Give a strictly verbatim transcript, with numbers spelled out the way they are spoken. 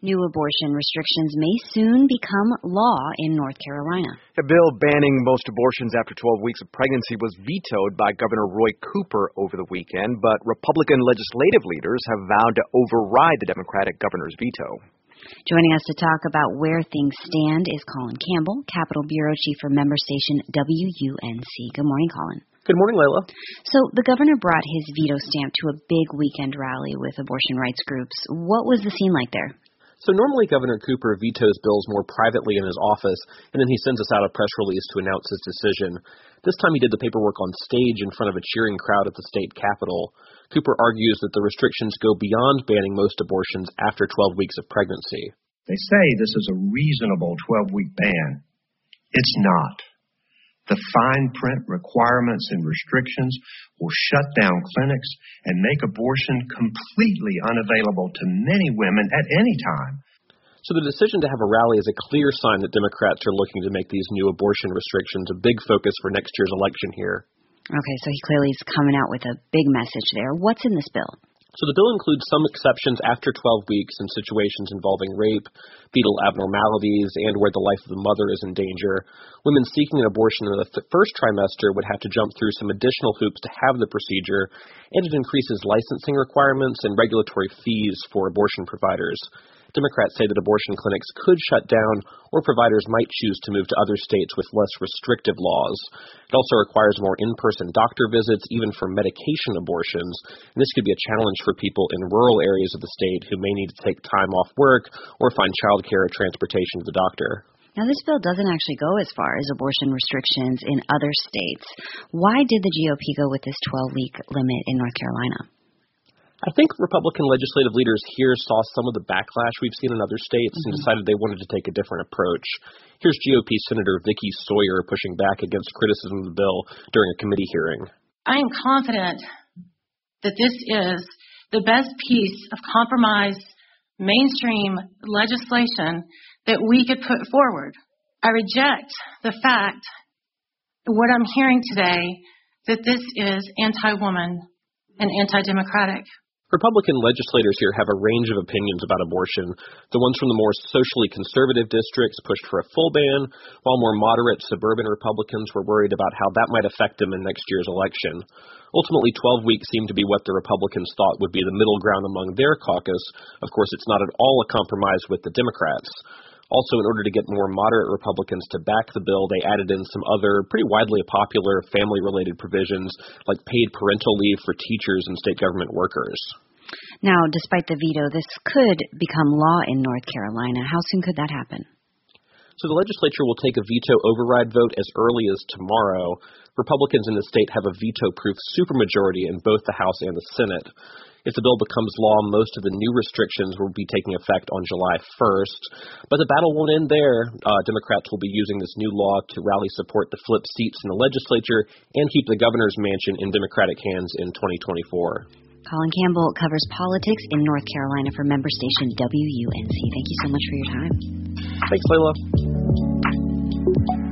New abortion restrictions may soon become law in North Carolina. A bill banning most abortions after twelve weeks of pregnancy was vetoed by Governor Roy Cooper over the weekend, but Republican legislative leaders have vowed to override the Democratic governor's veto. Joining us to talk about where things stand is Colin Campbell, Capitol Bureau Chief for member station W U N C. Good morning, Colin. Good morning, Layla. So the governor brought his veto stamp to a big weekend rally with abortion rights groups. What was the scene like there? So normally Governor Cooper vetoes bills more privately in his office, and then he sends us out a press release to announce his decision. This time he did the paperwork on stage in front of a cheering crowd at the state capitol. Cooper argues that the restrictions go beyond banning most abortions after twelve weeks of pregnancy. They say this is a reasonable twelve-week ban. It's not. The fine print requirements and restrictions will shut down clinics and make abortion completely unavailable to many women at any time. So the decision to have a rally is a clear sign that Democrats are looking to make these new abortion restrictions a big focus for next year's election here. Okay, so he clearly is coming out with a big message there. What's in this bill? So the bill includes some exceptions after twelve weeks in situations involving rape, fetal abnormalities, and where the life of the mother is in danger. Women seeking an abortion in the th- first trimester would have to jump through some additional hoops to have the procedure, and it increases licensing requirements and regulatory fees for abortion providers. Democrats say that abortion clinics could shut down, or providers might choose to move to other states with less restrictive laws. It also requires more in-person doctor visits, even for medication abortions, and this could be a challenge for people in rural areas of the state who may need to take time off work or find childcare or transportation to the doctor. Now, this bill doesn't actually go as far as abortion restrictions in other states. Why did the G O P go with this twelve-week limit in North Carolina? I think Republican legislative leaders here saw some of the backlash we've seen in other states mm-hmm. and decided they wanted to take a different approach. Here's G O P Senator Vicky Sawyer pushing back against criticism of the bill during a committee hearing. I am confident that this is the best piece of compromise, mainstream legislation that we could put forward. I reject the fact, what I'm hearing today, that this is anti-woman and anti-democratic. Republican legislators here have a range of opinions about abortion. The ones from the more socially conservative districts pushed for a full ban, while more moderate suburban Republicans were worried about how that might affect them in next year's election. Ultimately, twelve weeks seemed to be what the Republicans thought would be the middle ground among their caucus. Of course, it's not at all a compromise with the Democrats. Also, in order to get more moderate Republicans to back the bill, they added in some other pretty widely popular family-related provisions, like paid parental leave for teachers and state government workers. Now, despite the veto, this could become law in North Carolina. How soon could that happen? So the legislature will take a veto override vote as early as tomorrow. Republicans in the state have a veto-proof supermajority in both the House and the Senate. If the bill becomes law, most of the new restrictions will be taking effect on July first. But the battle won't end there. Uh, Democrats will be using this new law to rally support to flip seats in the legislature and keep the governor's mansion in Democratic hands in twenty twenty-four. Colin Campbell covers politics in North Carolina for member station W U N C. Thank you so much for your time. Thanks, Layla.